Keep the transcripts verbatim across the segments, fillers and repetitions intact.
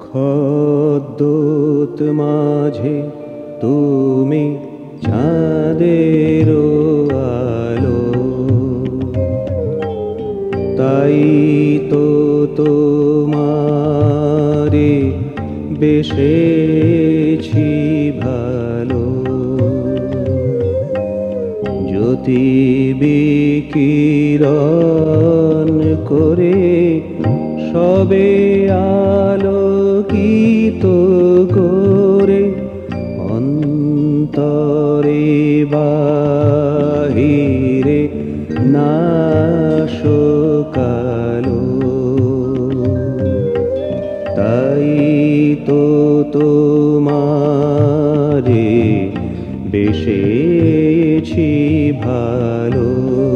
খদ্যোত মাঝে তুমি চাঁদের আলো, তাই তো তোমারে বেসেছি ভালো। জ্যোতি বিকিরণ করে সবে আলোকিত করে, অন্তরে বাহিরে নাশকালো। তাই তো তোমারে বেসেছি ভালো।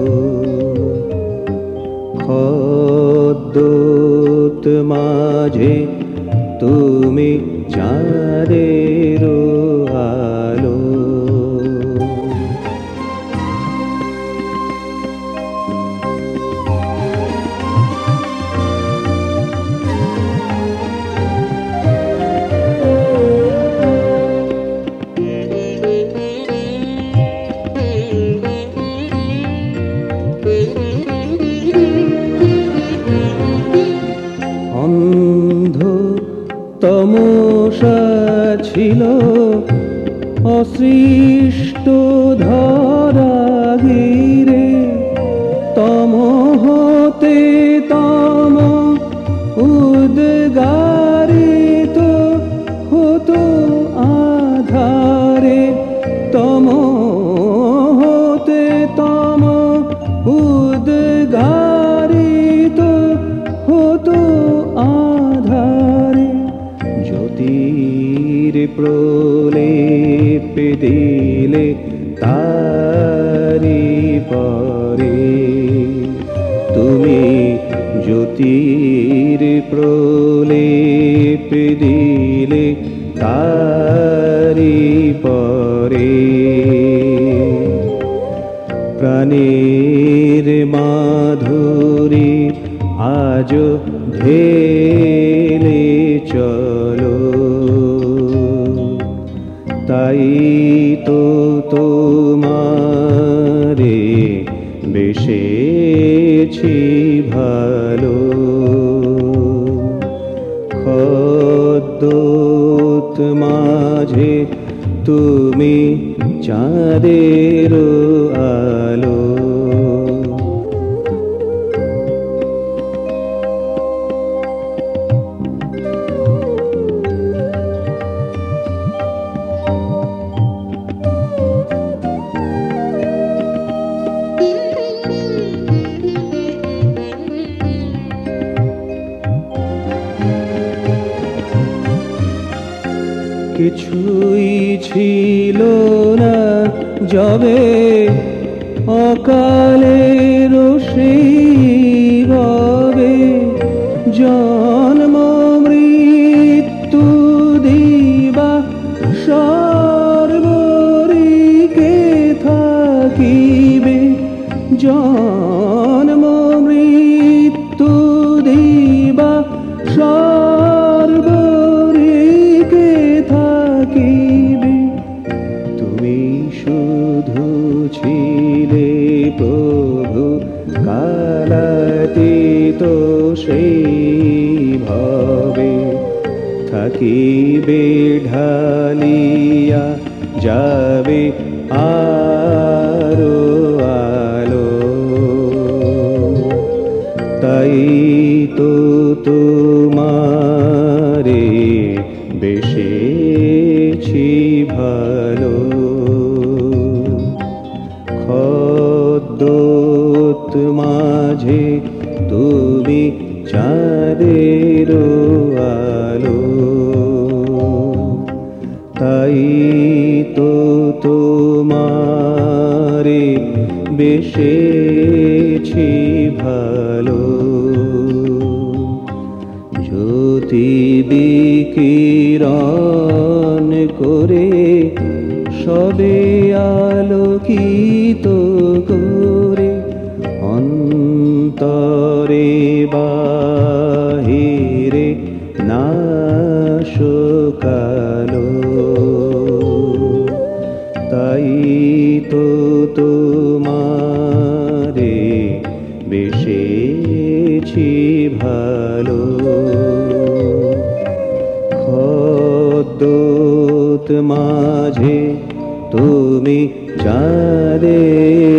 খদ্যোত মাঝে তুমি চাঁদের আলো। অন্ধ তমসা ছিল অসৃষ্ট ধরা ঘিরে, তম হতে তম উদ্গারিত হতো আধারে। তম হতে তম উদ্গারিত হতো আধারে। জ্যোতির প্রলেপ দিলে তারি পরে, তুমি জ্যোতির প্রলেপ দিলে তারি পরে। প্রাণের মাধুরী আজ ঢেলে চলো, তাই তো তোমারে বেসেছি ভালো। খদ্যোত মাঝে তুমি চাঁদের আলো। কিছুই ছিল না যবে অকালের সেই ভবে, জন্ম মৃত্যু দিবা সর্বরিকে থাকিবে। জন্ম মৃত্যু দিবা সর্বরিকে থাকিবে। তুমি শুধু ছিলে প্রভু কালাতীত সেই ভবে, থাকিবে ঢালিয়া যাবে আরো আলো। তাই তো তোমারে বেসেছি ভালো। খদ্যোত মাঝে তুমি চাঁদের আলো, তাই তো তোমারে বেসেছি ভালো। জ্যোতি বিকিরণ করে সবে আলোকিত করে, অন্তরে বাহিরে না কালো, তাই তো তোমারে বেসেছি ভালো। খদ্দোত মাঝে তুমি চাঁদের